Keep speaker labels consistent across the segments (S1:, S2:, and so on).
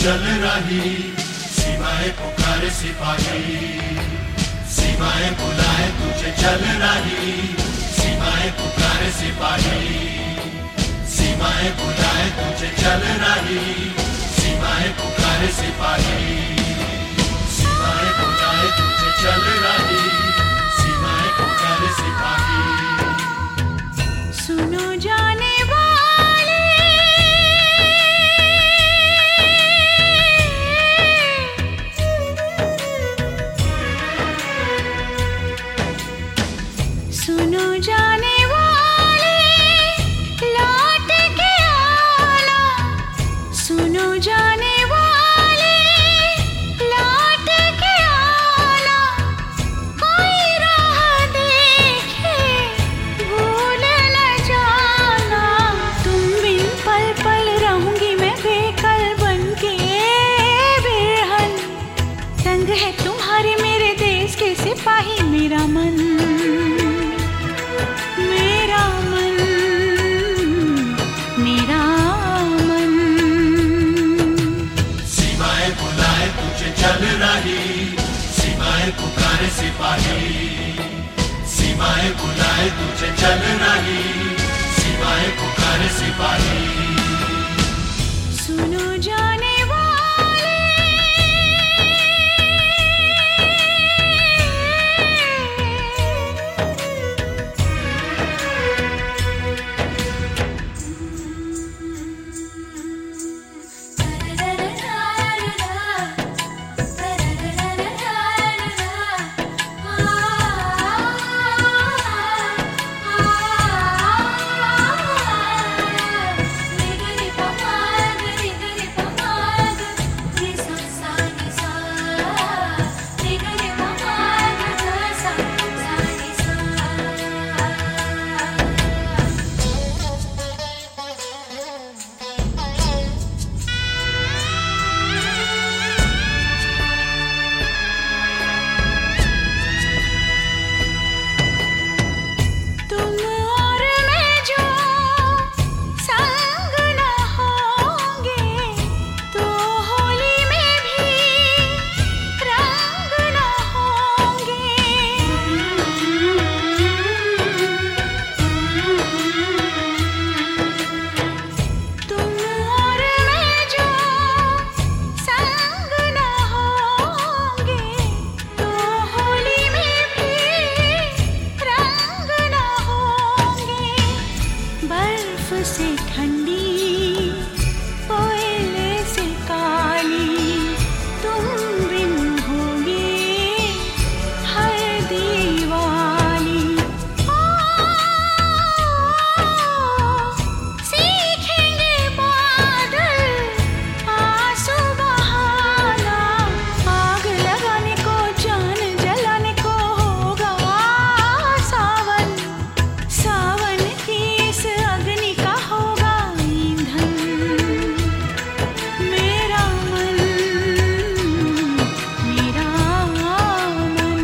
S1: चल रही, सीमाएं पुकारे सिपाही, सीमाएं बुलाए तुझे चल रही, सीमाएं पुकारे सिपाही, सीमाएं बुलाए तुझे चल रही, सीमाएं पुकारे सिपाही, सीमाएं बुलाए तुझे चल रही, सीमाएं पुकारे सिपाही।
S2: सुनो जाने वाले, सुनो जाने वाले, लौट के आना, सुनो जाने वाले, लौट के आना, कोई राह देखे भूल न जाना, तुम बिन पल पल रहूंगी मैं बेकल बनके बेरहन, संग है तुम्हारे मेरे देश के सिपाही, मेरा मन, मेरा मन, मेरा मन।
S1: सीमाएं बुलाए तुझे चल रही, सीमाएं पुकारे सिपाही, सीमाएं बुलाए तुझे चल रही, सीमाएं पुकारे सिपाही।
S2: सुनो जाने वाले, तुम और मैं जो संग न होंगे, तो होली में भी रंग न होंगे। तुम और मैं जो संग न होंगे, तो होली में भी रंग न होंगे। बर्फ से ठंडी, कोयले से काली, तुम बिन होगी हर दीवाली। सीखेंगे बादल आंसू बहाना, आग लगाने को जान जलाने को होगा सावन, सावन की इस अग्नि का होगा ईंधन, मेरा मन, मेरा मन।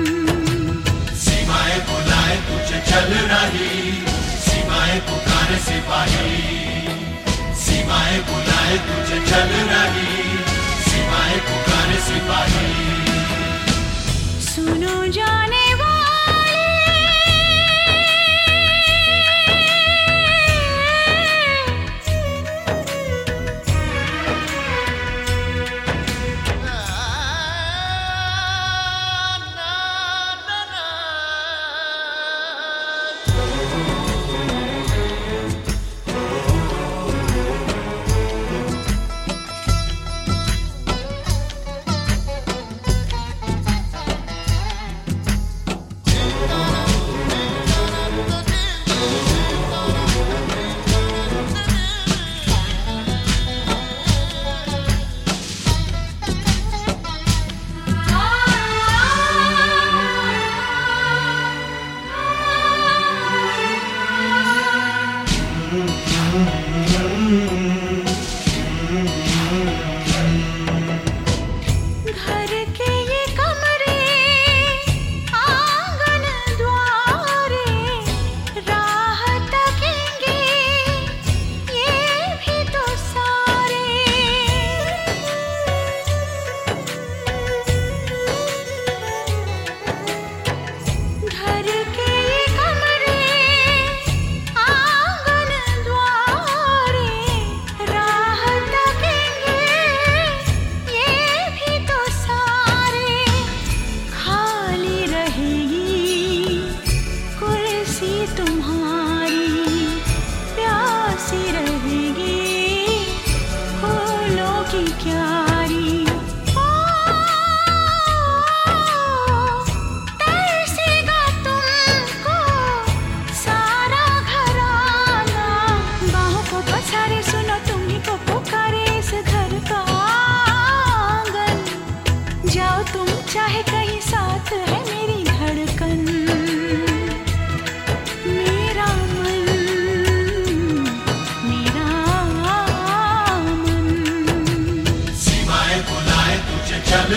S1: सीमाएं बुलाए तुझे चल रही, सीमाएं पुकारे सिपाही, सीमाएं बुलाए तुझे चल रही, सीमाएं पुकारे सिपाही।
S2: सुनो जाने वाले,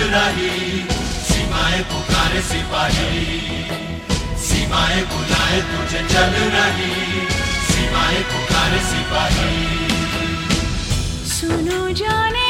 S1: रही, सीमाएं पुकारे सिपाही, सीमाएं बुलाए तुझे चल रही, सीमाएं पुकारे सिपाही।
S2: सुनो जाने